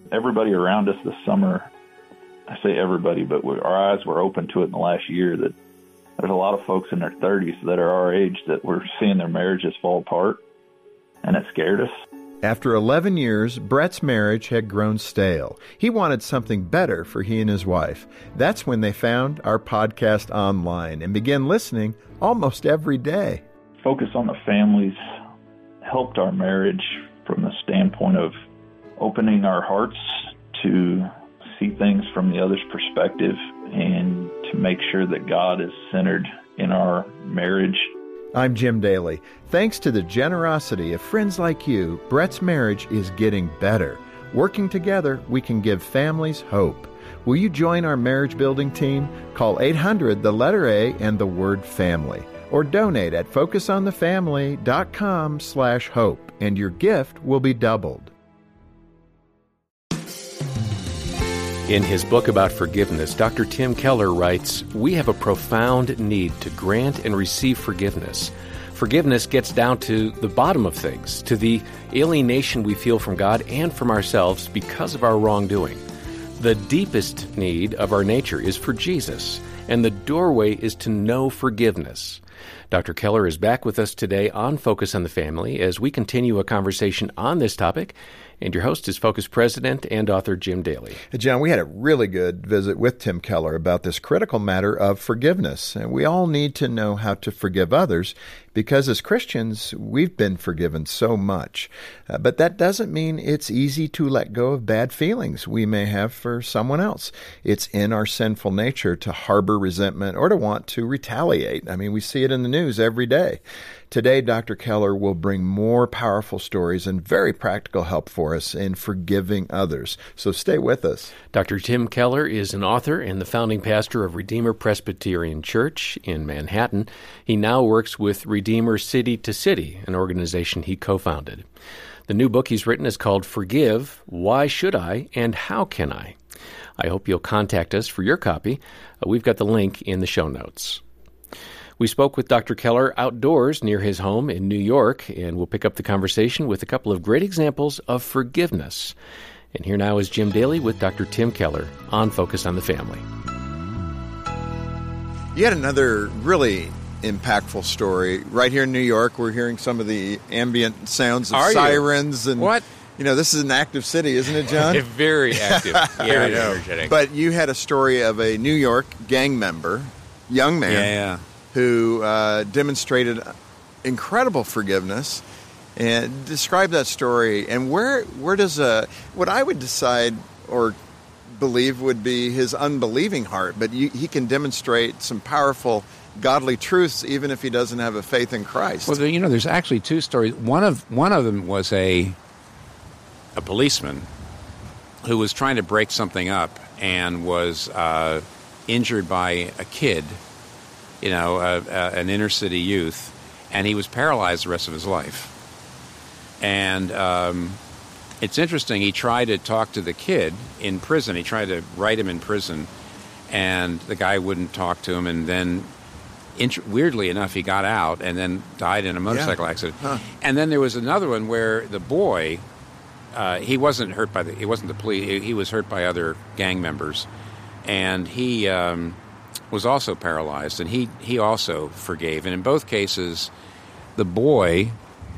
everybody around us this summer, I say everybody, but our eyes were open to it in the last year, that there's a lot of folks in their 30s that are our age that we're seeing their marriages fall apart, and it scared us. After 11 years, Brett's marriage had grown stale. He wanted something better for he and his wife. That's when they found our podcast online and began listening almost every day. Focus on the Families helped our marriage from the standpoint of opening our hearts to see things from the other's perspective and to make sure that God is centered in our marriage. I'm Jim Daly. Thanks to the generosity of friends like you, Brett's marriage is getting better. Working together, we can give families hope. Will you join our marriage building team? Call 800, the letter A, and the word family. Or donate at focusonthefamily.com/hope, and your gift will be doubled. In his book about forgiveness, Dr. Tim Keller writes, "We have a profound need to grant and receive forgiveness. Forgiveness gets down to the bottom of things, to the alienation we feel from God and from ourselves because of our wrongdoing. The deepest need of our nature is for Jesus, and the doorway is to know forgiveness." Dr. Keller is back with us today on Focus on the Family as we continue a conversation on this topic. And your host is Focus President and author Jim Daly. John, we had a really good visit with Tim Keller about this critical matter of forgiveness. And we all need to know how to forgive others because as Christians, we've been forgiven so much. But that doesn't mean it's easy to let go of bad feelings we may have for someone else. It's in our sinful nature to harbor resentment or to want to retaliate. I mean, we see it in the news every day. Today, Dr. Keller will bring more powerful stories and very practical help for us in forgiving others. So stay with us. Dr. Tim Keller is an author and the founding pastor of Redeemer Presbyterian Church in Manhattan. He now works with Redeemer City to City, an organization he co-founded. The new book he's written is called Forgive, Why Should I, and How Can I? I hope you'll contact us for your copy. We've got the link in the show notes. We spoke with Dr. Keller outdoors near his home in New York, and we'll pick up the conversation with a couple of great examples of forgiveness. And here now is Jim Daly with Dr. Tim Keller on Focus on the Family. You had another really impactful story. Right here in New York, we're hearing some of the ambient sounds of sirens. And what? You know, this is an active city, isn't it, John? Very active. Yeah, I know. Energetic. But you had a story of a New York gang member, young man, who demonstrated incredible forgiveness. And describe that story. And where does what I would decide or believe would be his unbelieving heart, but he can demonstrate some powerful godly truths even if he doesn't have a faith in Christ. Well, you know, there's actually two stories. One of them was a policeman who was trying to break something up and was injured by a kid, you know, an inner city youth, and he was paralyzed the rest of his life. And it's interesting, he tried to talk to the kid in prison. He tried to write him in prison, and the guy wouldn't talk to him, and then weirdly enough, he got out and then died in a motorcycle accident. Huh. And then there was another one where the boy, he wasn't hurt by it wasn't the police, he was hurt by other gang members, and he was also paralyzed, and he also forgave. And in both cases, the boy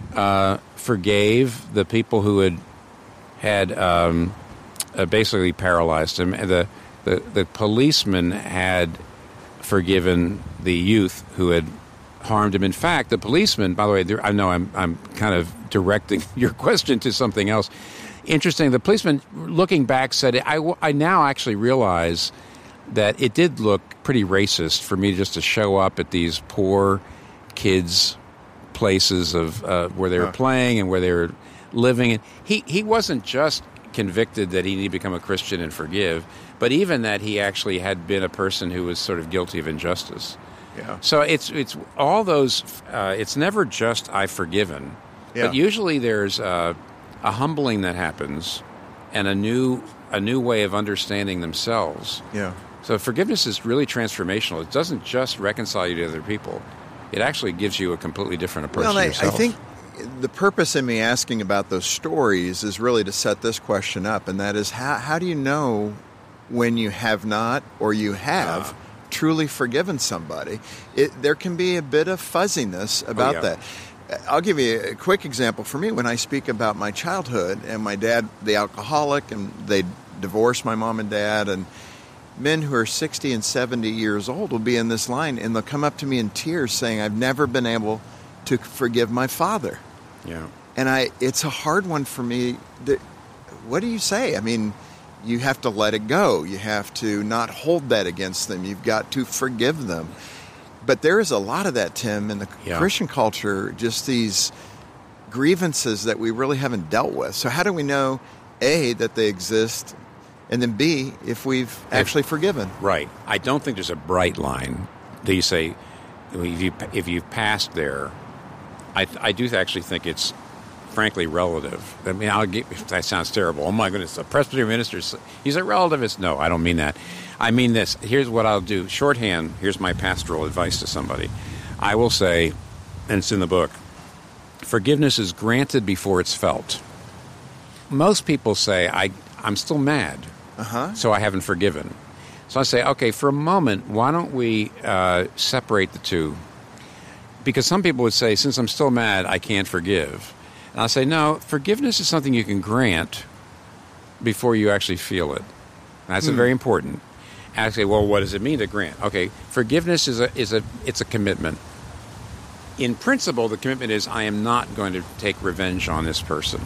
forgave the people who had basically paralyzed him. And the policeman had forgiven the youth who had harmed him. In fact, the policeman, by the way, I know I'm kind of directing your question to something else. Interesting, the policeman, looking back, said, I now actually realize that it did look pretty racist for me just to show up at these poor kids' places of where they were playing and where they were living. And he wasn't just convicted that he needed to become a Christian and forgive, but even that he actually had been a person who was sort of guilty of injustice. Yeah. So it's all those. It's never just I've forgiven, but usually there's a humbling that happens and a new way of understanding themselves. Yeah. So forgiveness is really transformational. It doesn't just reconcile you to other people. It actually gives you a completely different approach to yourself. I think the purpose in me asking about those stories is really to set this question up, and that is, how do you know when you have not or you have truly forgiven somebody? There can be a bit of fuzziness about that. I'll give you a quick example. For me, when I speak about my childhood and my dad, the alcoholic, and they divorced my mom and dad, and men who are 60 and 70 years old will be in this line, and they'll come up to me in tears saying, I've never been able to forgive my father. Yeah. And it's a hard one for me. What do you say? I mean, you have to let it go. You have to not hold that against them. You've got to forgive them. But there is a lot of that, Tim, in the Christian culture, just these grievances that we really haven't dealt with. So how do we know, A, that they exist, and then B, if we've actually forgiven? Right. I don't think there's a bright line that you say, if you've passed there. I do actually think it's, frankly, relative. I mean, that sounds terrible. Oh, my goodness, a Presbyterian minister, he's a relativist. No, I don't mean that. I mean this. Here's what I'll do. Shorthand, here's my pastoral advice to somebody. I will say, and it's in the book, forgiveness is granted before it's felt. Most people say, I'm still mad, so I haven't forgiven. So I say, okay, for a moment, why don't we separate the two? Because some people would say, since I'm still mad, I can't forgive. And I'll say, no, forgiveness is something you can grant before you actually feel it. That's very important. And I say, well, what does it mean to grant? Okay, forgiveness is a commitment. In principle, the commitment is, I am not going to take revenge on this person.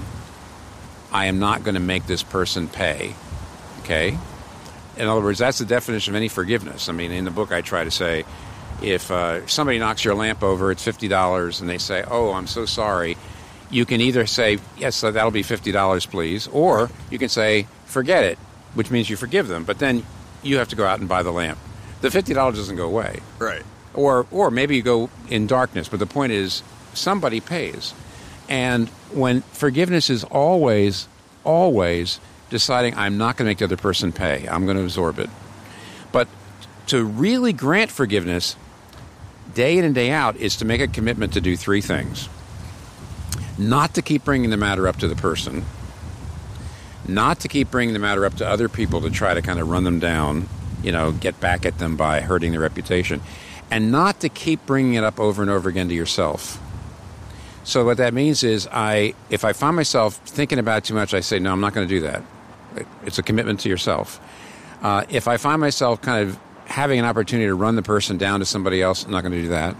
I am not going to make this person pay. Okay? In other words, that's the definition of any forgiveness. I mean, in the book I try to say, if somebody knocks your lamp over, it's $50, and they say, oh, I'm so sorry, you can either say, yes, so that'll be $50, please, or you can say, forget it, which means you forgive them, but then you have to go out and buy the lamp. The $50 doesn't go away. Right. Or maybe you go in darkness, but the point is, somebody pays. And when forgiveness is always deciding, I'm not going to make the other person pay, I'm going to absorb it. But to really grant forgiveness, day in and day out, is to make a commitment to do three things. Not to keep bringing the matter up to the person. Not to keep bringing the matter up to other people to try to kind of run them down, get back at them by hurting their reputation. And not to keep bringing it up over and over again to yourself. So what that means is, if I find myself thinking about it too much, I say, no, I'm not going to do that. It's a commitment to yourself. If I find myself kind of having an opportunity to run the person down to somebody else, I'm not going to do that.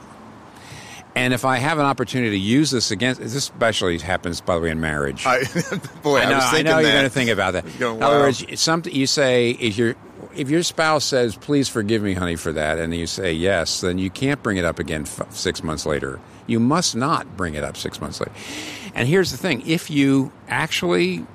And if I have an opportunity to use this against, this especially happens, by the way, in marriage. I was thinking I know you're going to think about that. Going, in other words, you say, if your spouse says, please forgive me, honey, for that, and you say yes, then you can't bring it up again 6 months later. You must not bring it up 6 months later. And here's the thing. If you actually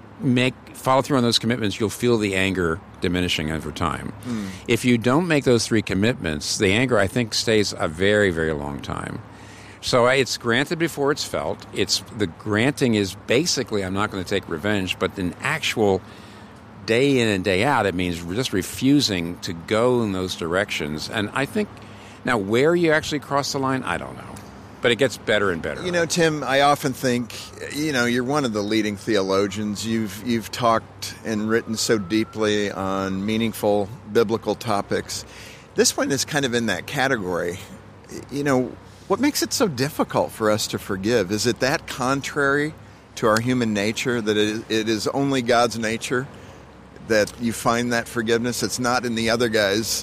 follow through on those commitments, you'll feel the anger diminishing over time. If you don't make those three commitments, the anger, I think, stays a very, very long time. So it's granted before it's felt. The granting is basically, I'm not going to take revenge, but in actual day in and day out, it means just refusing to go in those directions. And I think, now where you actually cross the line, I don't know. But it gets better and better. Tim, I often think, you're one of the leading theologians. You've talked and written so deeply on meaningful biblical topics. This one is kind of in that category. What makes it so difficult for us to forgive? Is it that contrary to our human nature, that it is only God's nature that you find that forgiveness? It's not in the other guy's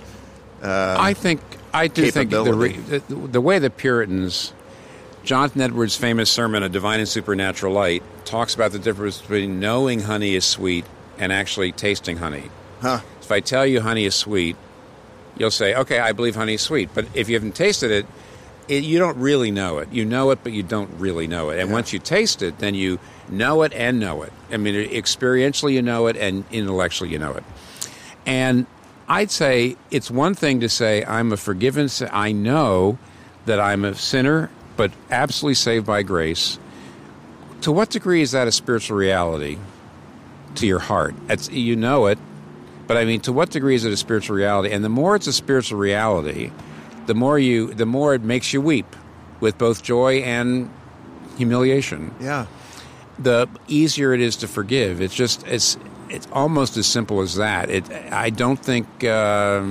I do think the way the Puritans, Jonathan Edwards' famous sermon, A Divine and Supernatural Light, talks about the difference between knowing honey is sweet and actually tasting honey. If I tell you honey is sweet, you'll say, okay, I believe honey is sweet. But if you haven't tasted it, you don't really know it. You know it, but you don't really know it. And once you taste it, then you know it and know it. I mean, experientially you know it, and intellectually you know it. And I'd say it's one thing to say, I'm a forgiven, I know that I'm a sinner, but absolutely saved by grace. To what degree is that a spiritual reality to your heart? You know it, but I mean, to what degree is it a spiritual reality? And the more it's a spiritual reality, the more it makes you weep with both joy and humiliation. Yeah. The easier it is to forgive. It's almost as simple as that. I don't think that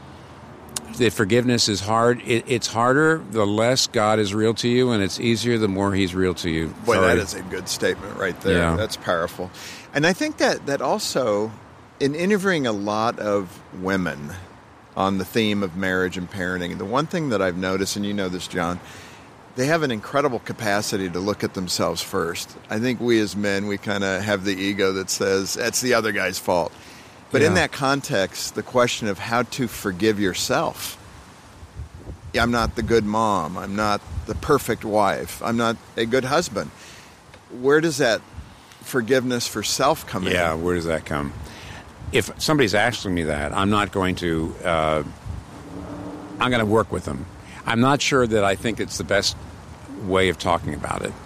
forgiveness is hard. It's harder the less God is real to you, and it's easier the more He's real to you. Boy, that is a good statement right there. Yeah. That's powerful. And I think that also, in interviewing a lot of women on the theme of marriage and parenting, the one thing that I've noticed, and you know this, John, they have an incredible capacity to look at themselves first. I think we as men, we kind of have the ego that says, that's the other guy's fault. But in that context, the question of how to forgive yourself. I'm not the good mom. I'm not the perfect wife. I'm not a good husband. Where does that forgiveness for self come in? Yeah, where does that come? If somebody's asking me that, I'm not going to, I'm going to work with them. I'm not sure that I think it's the best way of talking about it.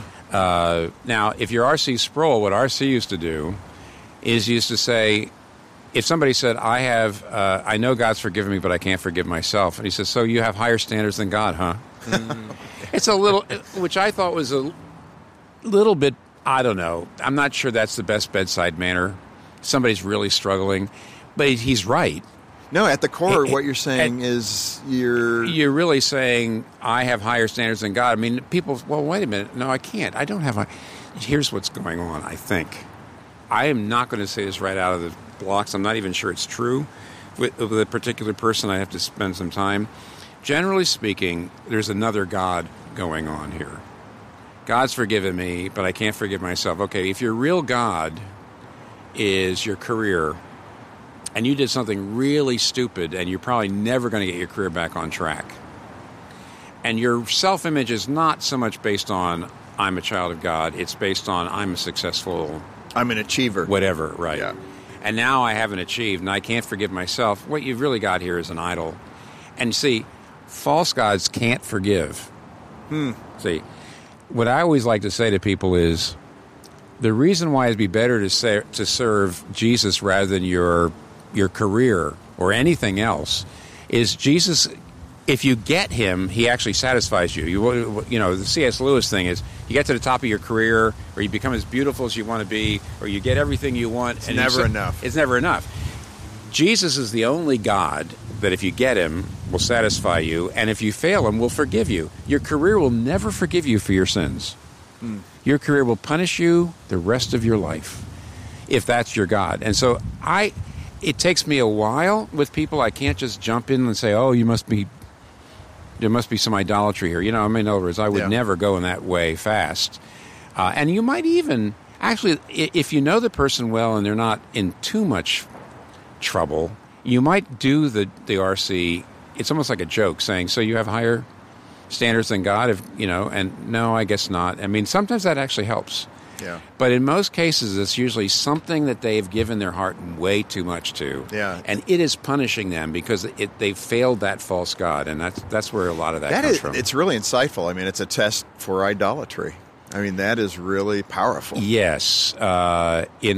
Now, if you're R.C. Sproul, what R.C. used to do is used to say, if somebody said, I know God's forgiven me, but I can't forgive myself. And he says, so you have higher standards than God, huh? It's a little, which I thought was a little bit, I don't know. I'm not sure that's the best bedside manner. Somebody's really struggling. But he's right. No, at the core, what you're saying is you're really saying, I have higher standards than God. I mean, people, well, wait a minute. No, I can't. I don't have Here's what's going on, I think. I am not going to say this right out of the blocks. I'm not even sure it's true. With a particular person, I have to spend some time. Generally speaking, there's another God going on here. God's forgiven me, but I can't forgive myself. Okay, if your real God is your career, and you did something really stupid, and you're probably never going to get your career back on track, and your self-image is not so much based on, I'm a child of God, it's based on, I'm a successful... I'm an achiever. Whatever, right. Yeah. And now I haven't achieved, and I can't forgive myself. What you've really got here is an idol. And see, false gods can't forgive. See, what I always like to say to people is, the reason why it'd be better to serve Jesus rather than your career or anything else is Jesus, if you get him, he actually satisfies you. You know, the C.S. Lewis thing is, you get to the top of your career, or you become as beautiful as you want to be, or you get everything you want. It's never enough. It's never enough. Jesus is the only God that if you get him, will satisfy you, and if you fail him, will forgive you. Your career will never forgive you for your sins. Your career will punish you the rest of your life, if that's your God. And so it takes me a while with people. I can't just jump in and say, oh, there must be some idolatry here. You know, I mean, in other words, I would never go in that way fast. And you might even, actually, if you know the person well and they're not in too much trouble, you might do the RC. It's almost like a joke saying, so you have higher standards than God, and no, I guess not. I mean, sometimes that actually helps. Yeah. But in most cases, it's usually something that they've given their heart way too much to. Yeah. And it is punishing them because they've failed that false God, and that's where a lot of that comes from. It's really insightful. I mean, it's a test for idolatry. I mean, that is really powerful. Yes. Any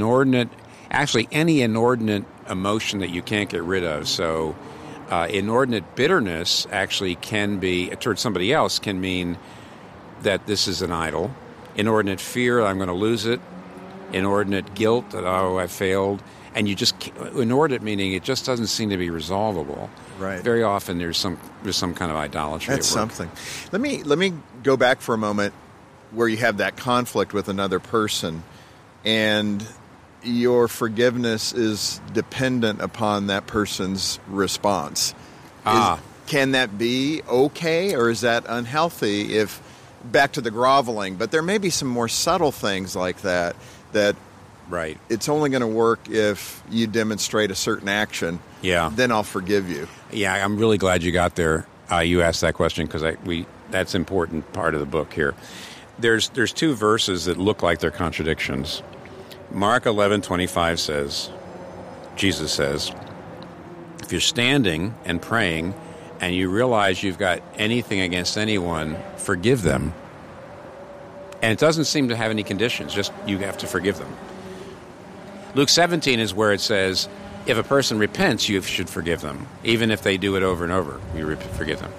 inordinate emotion that you can't get rid of. So inordinate bitterness actually can be, towards somebody else, can mean that this is an idol. Inordinate fear, I'm going to lose it. Inordinate guilt, that, I failed. And you just, inordinate meaning it just doesn't seem to be resolvable. Right. Very often there's some kind of idolatry That's at work. something. Let me go back for a moment where you have that conflict with another person, and your forgiveness is dependent upon that person's response. Can that be okay, or is that unhealthy if... Back to the groveling, but there may be some more subtle things like that right. It's only going to work if you demonstrate a certain action. Yeah. Then I'll forgive you. Yeah, I'm really glad you got there. You asked that question because that's an important part of the book here. There's two verses that look like they're contradictions. Mark 11:25 says, Jesus says, if you're standing and praying and you realize you've got anything against anyone, forgive them. And it doesn't seem to have any conditions, just you have to forgive them. Luke 17 is where it says, if a person repents, you should forgive them, even if they do it over and over. You forgive them.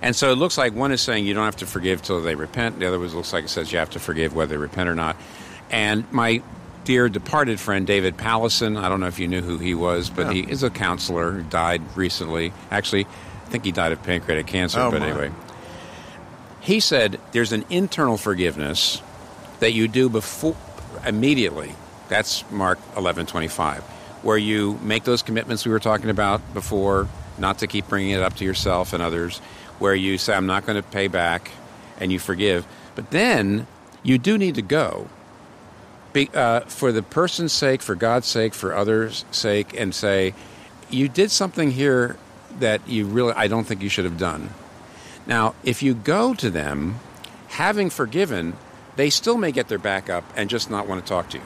And so it looks like one is saying you don't have to forgive till they repent. The other one looks like it says you have to forgive whether they repent or not. And my dear departed friend David Pallison, I don't know if you knew who he was, but he is a counselor who died recently. Actually, I think he died of pancreatic cancer, anyway. He said there's an internal forgiveness that you do before immediately. That's Mark 11:25, where you make those commitments we were talking about before, not to keep bringing it up to yourself and others, where you say, I'm not going to pay back, and you forgive. But then you do need to go for the person's sake, for God's sake, for others' sake, and say, you did something here that I don't think you should have done. Now, if you go to them having forgiven, they still may get their back up and just not want to talk to you.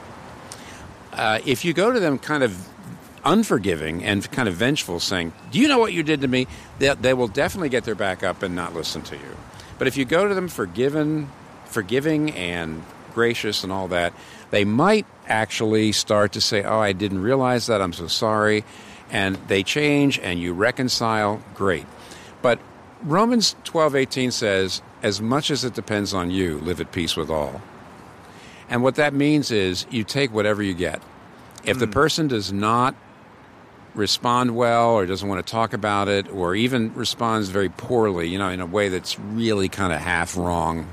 If you go to them kind of unforgiving and kind of vengeful, saying, do you know what you did to me? They will definitely get their back up and not listen to you. But if you go to them forgiving and gracious and all that, they might actually start to say, oh, I didn't realize that, I'm so sorry. And they change and you reconcile, great. But Romans 12:18 says, as much as it depends on you, live at peace with all. And what that means is you take whatever you get. If the person does not respond well or doesn't want to talk about it or even responds very poorly, in a way that's really kind of half wrong,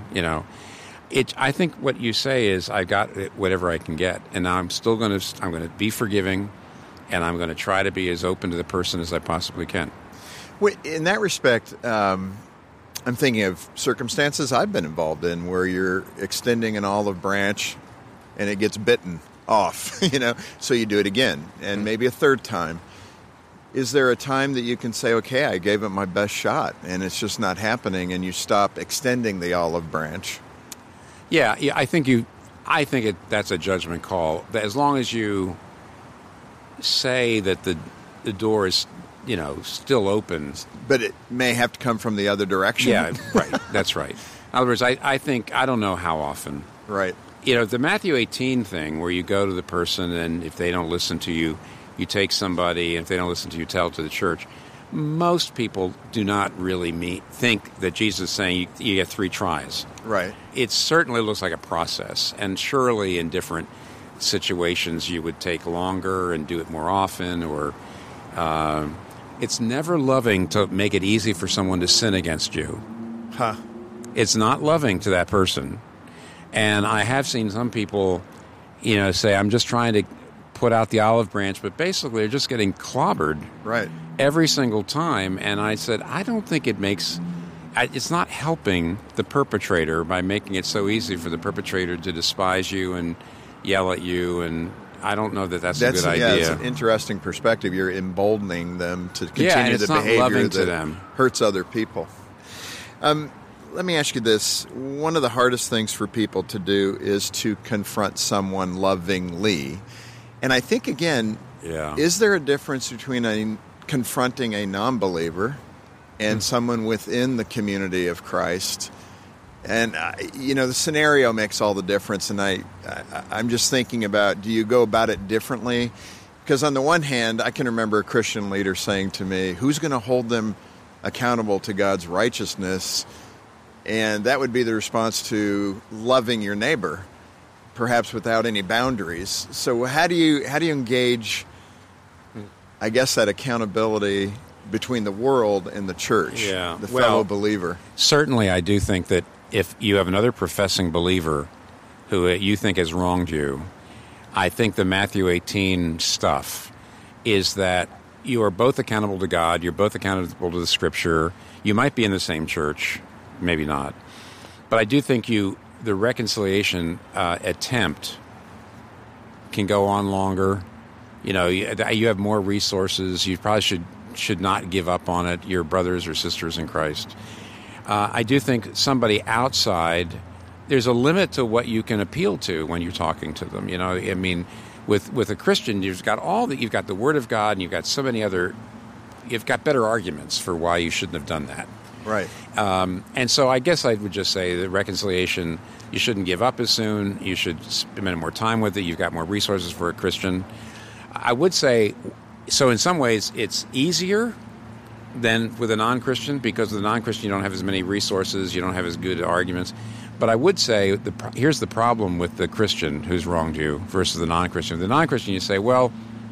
I think what you say is I got whatever I can get, and now I'm going to be forgiving, and I'm going to try to be as open to the person as I possibly can. In that respect, I'm thinking of circumstances I've been involved in where you're extending an olive branch and it gets bitten off, so you do it again and maybe a third time. Is there a time that you can say, okay, I gave it my best shot and it's just not happening, and you stop extending the olive branch? Yeah, I think that's a judgment call. As long as you say that the door is, still open. But it may have to come from the other direction. Yeah, right. That's right. In other words, I think, I don't know how often. Right. The Matthew 18 thing where you go to the person and if they don't listen to you, you take somebody, and if they don't listen to you, tell it to the church. Most people do not really think that Jesus is saying you get 3 tries. Right. It certainly looks like a process, and surely in different situations you would take longer and do it more often, or it's never loving to make it easy for someone to sin against you. Huh. It's not loving to that person. And I have seen some people, say, I'm just trying to put out the olive branch, but basically they're just getting clobbered every single time. And I said, I don't think it's not helping the perpetrator by making it so easy for the perpetrator to despise you and yell at you, and I don't know that that's a good idea. It's an interesting perspective. You're emboldening them to continue the behavior that hurts other people. Let me ask you this. One of the hardest things for people to do is to confront someone lovingly. And I think, again, is there a difference between confronting a non-believer and someone within the community of Christ? And, the scenario makes all the difference. And I'm just thinking about, do you go about it differently? Because on the one hand, I can remember a Christian leader saying to me, who's going to hold them accountable to God's righteousness? And that would be the response to loving your neighbor, perhaps without any boundaries. So how do you engage, I guess, that accountability between the world and the church, the fellow believer? Certainly, I do think that if you have another professing believer who you think has wronged you, I think the Matthew 18 stuff is that you are both accountable to God, you're both accountable to the Scripture. You might be in the same church, maybe not. But I do think the reconciliation attempt can go on longer. You have more resources. You probably should not give up on it, your brothers or sisters in Christ. I do think somebody outside, there's a limit to what you can appeal to when you're talking to them. With a Christian, you've got the Word of God, and you've got so many you've got better arguments for why you shouldn't have done that. Right. And so I guess I would just say that reconciliation, you shouldn't give up as soon. You should spend more time with it. You've got more resources for a Christian. I would say, so in some ways it's easier than with a non-Christian, because with a non-Christian you don't have as many resources, you don't have as good arguments. But I would say here's the problem with the Christian who's wronged you versus the non-Christian. With the non-Christian, you say, well,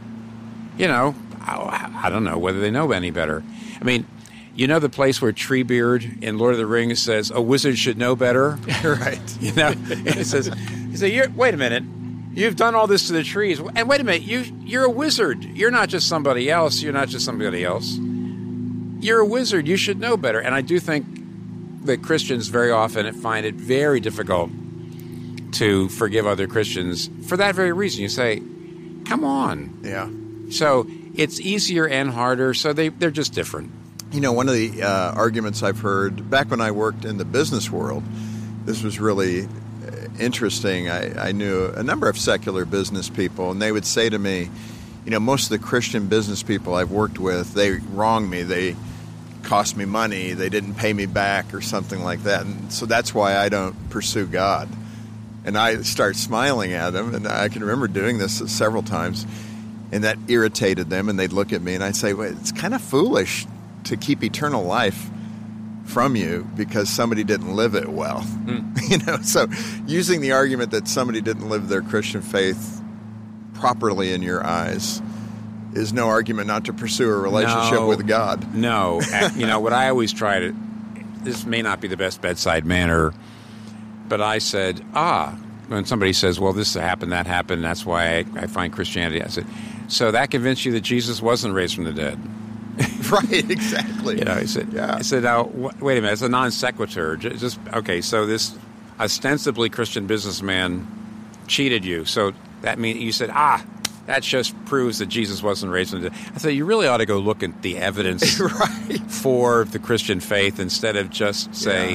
I don't know whether they know any better. I mean, you know the place where Treebeard in Lord of the Rings says a wizard should know better, Right. He says, wait a minute, you've done all this to the trees, and wait a minute, you're a wizard. You're not just somebody else. You're not just somebody else. You're a wizard. You should know better. And I do think that Christians very often find it very difficult to forgive other Christians for that very reason. You say, come on. Yeah. So it's easier and harder, so they're just different. One of the arguments I've heard back when I worked in the business world, this was really interesting. I knew a number of secular business people, and they would say to me, most of the Christian business people I've worked with, they wronged me. They cost me money. They didn't pay me back or something like that. And so that's why I don't pursue God. And I start smiling at them, and I can remember doing this several times, and that irritated them, and they'd look at me, and I'd say, well, it's kind of foolish to keep eternal life from you because somebody didn't live it well. So using the argument that somebody didn't live their Christian faith properly in your eyes is no argument not to pursue a relationship with God. No. What I always try to, this may not be the best bedside manner, but I said, when somebody says, well, this happened, that happened, that's why I find Christianity, I said, so that convinced you that Jesus wasn't raised from the dead? Right, exactly. I said, now, wait a minute, it's a non sequitur. So this ostensibly Christian businessman cheated you. So that means you said, that just proves that Jesus wasn't raised from the dead. I said, you really ought to go look at the evidence right. for the Christian faith instead of just say,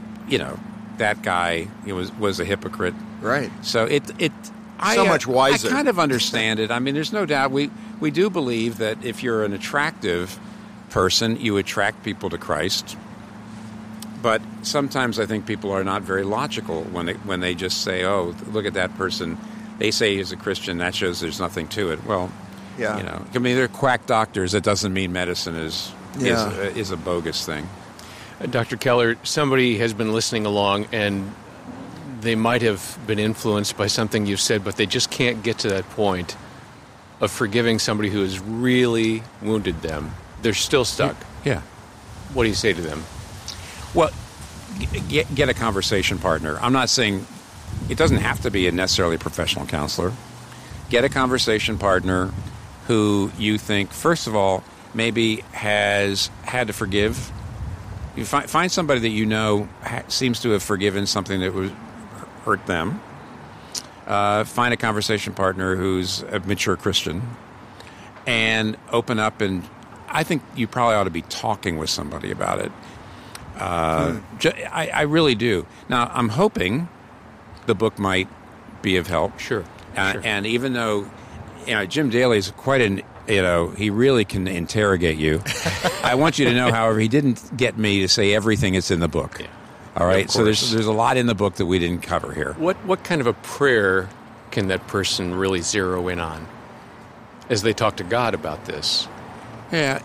that guy was a hypocrite. Right. So much wiser. I kind of understand it. I mean, there's no doubt we do believe that if you're an attractive person, you attract people to Christ. But sometimes I think people are not very logical when they just say, "Oh, look at that person. They say he's a Christian. That shows there's nothing to it." Well, I mean, they're quack doctors. That doesn't mean medicine is a bogus thing. Dr. Keller, somebody has been listening along and they might have been influenced by something you've said, but they just can't get to that point of forgiving somebody who has really wounded them. They're still stuck. Yeah. What do you say to them? Well, get a conversation partner. I'm not saying it doesn't have to be a necessarily professional counselor. Get a conversation partner who you think, first of all, maybe has had to forgive. You find somebody that you know seems to have forgiven something that was hurt them. Find a conversation partner who's a mature Christian and open up, and I think you probably ought to be talking with somebody about it. I really do. Now, I'm hoping the book might be of help. Sure. And even though Jim Daly is quite an, he really can interrogate you. I want you to know, however, he didn't get me to say everything that's in the book. Yeah. All right, so there's a lot in the book that we didn't cover here. What kind of a prayer can that person really zero in on as they talk to God about this? Yeah,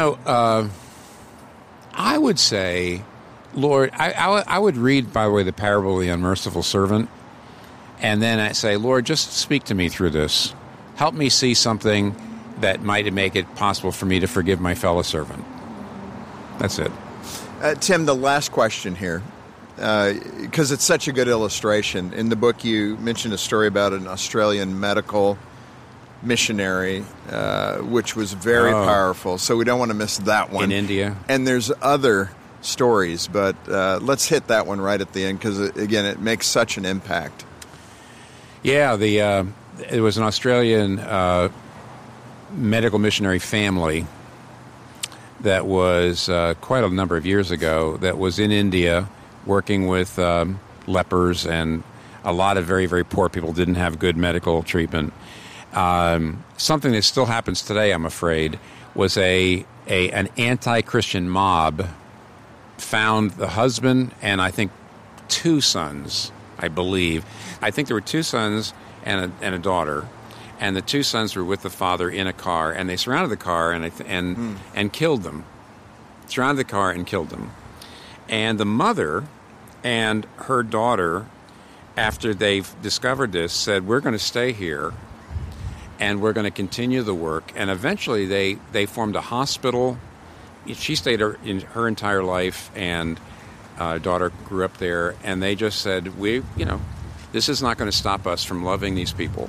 I would say, Lord, I would read, by the way, the parable of the unmerciful servant, and then I say, Lord, just speak to me through this. Help me see something that might make it possible for me to forgive my fellow servant. That's it. Tim, the last question here, because it's such a good illustration. In the book, you mentioned a story about an Australian medical missionary, which was very powerful. So we don't want to miss that one. In India. And there's other stories, but let's hit that one right at the end because, again, it makes such an impact. Yeah, it was an Australian medical missionary family that was quite a number of years ago that was in India working with lepers, and a lot of very, very poor people didn't have good medical treatment. Something that still happens today, I'm afraid, was an anti-Christian mob found the husband and I think 2 sons, I believe. I think there were 2 sons and a daughter, and the 2 sons were with the father in a car, and they surrounded the car and killed them. surrounded the car and killed them. And the mother and her daughter, after they've discovered this, said, we're going to stay here and we're going to continue the work. And eventually they formed a hospital. She stayed in her entire life, and daughter grew up there. And they just said, this is not going to stop us from loving these people.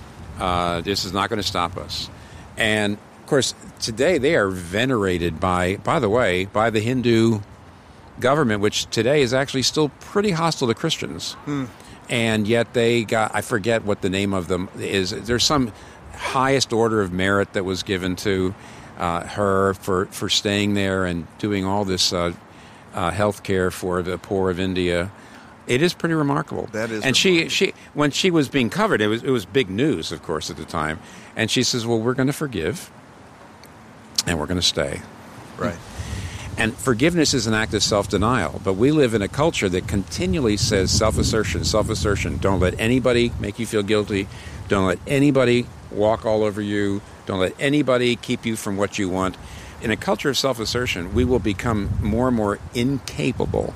This is not going to stop us. And, of course, today they are venerated by the Hindu government, which today is actually still pretty hostile to Christians. And yet they got, I forget what the name of them is. There's some highest order of merit that was given to her for staying there and doing all this health care for the poor of India. It is pretty remarkable. That is. And she when she was being covered, it was big news, of course, at the time. And she says, well, we're going to forgive and we're going to stay. Right. And forgiveness is an act of self-denial. But we live in a culture that continually says self-assertion, self-assertion. Don't let anybody make you feel guilty. Don't let anybody walk all over you. Don't let anybody keep you from what you want. In a culture of self-assertion, we will become more and more incapable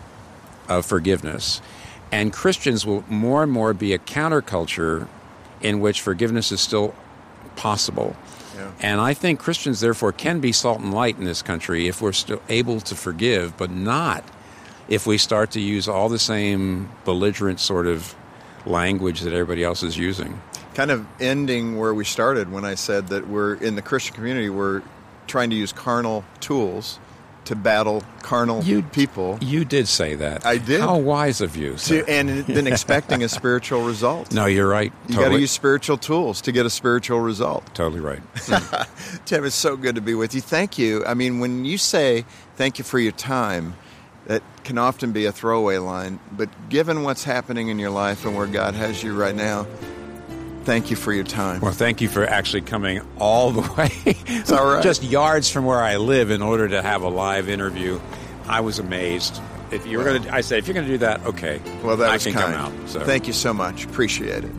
of forgiveness. And Christians will more and more be a counterculture in which forgiveness is still possible. Yeah. And I think Christians, therefore, can be salt and light in this country if we're still able to forgive, but not if we start to use all the same belligerent sort of language that everybody else is using. Kind of ending where we started when I said that we're in the Christian community, we're trying to use carnal tools to battle carnal people. You did say that. I did. How wise of you, sir. And then expecting a spiritual result. No, you're right. You got to use spiritual tools to get a spiritual result. Totally right. Tim, it's so good to be with you. Thank you. I mean, when you say thank you for your time, that can often be a throwaway line, but given what's happening in your life and where God has you right now, thank you for your time. Well, thank you for actually coming all the way. It's all right. Just yards from where I live in order to have a live interview. I was amazed. If you were going to, I said, if you're going to do that, okay. Well, that I was can kind. come out. So. Thank you so much. Appreciate it.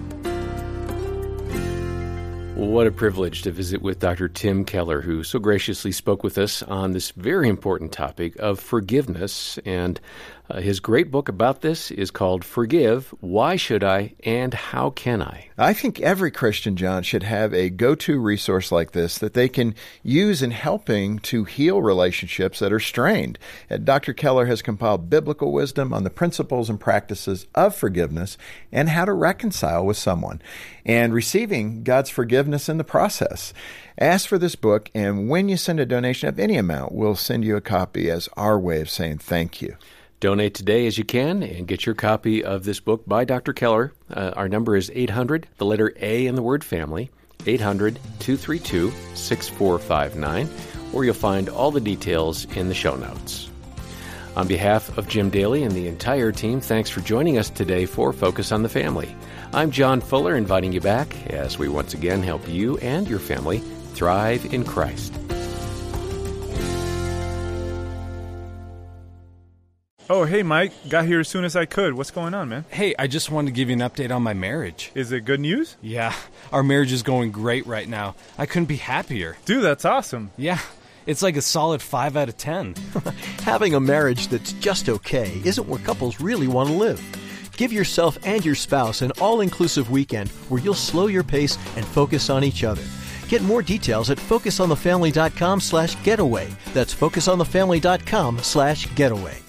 What a privilege to visit with Dr. Tim Keller, who so graciously spoke with us on this very important topic of forgiveness. And his great book about this is called Forgive, Why Should I and How Can I? I think every Christian, John, should have a go-to resource like this that they can use in helping to heal relationships that are strained. Dr. Keller has compiled biblical wisdom on the principles and practices of forgiveness and how to reconcile with someone and receiving God's forgiveness in the process. Ask for this book, and when you send a donation of any amount, we'll send you a copy as our way of saying thank you. Donate today as you can and get your copy of this book by Dr. Keller. Our number is 800, the letter A in the word family, 800-232-6459, or you'll find all the details in the show notes. On behalf of Jim Daly and the entire team, thanks for joining us today for Focus on the Family. I'm John Fuller, inviting you back as we once again help you and your family thrive in Christ. Oh, hey, Mike. Got here as soon as I could. What's going on, man? Hey, I just wanted to give you an update on my marriage. Is it good news? Yeah, our marriage is going great right now. I couldn't be happier. Dude, that's awesome. Yeah, it's like a solid 5 out of 10. Having a marriage that's just okay isn't where couples really want to live. Give yourself and your spouse an all-inclusive weekend where you'll slow your pace and focus on each other. Get more details at focusonthefamily.com/getaway. That's focusonthefamily.com/getaway.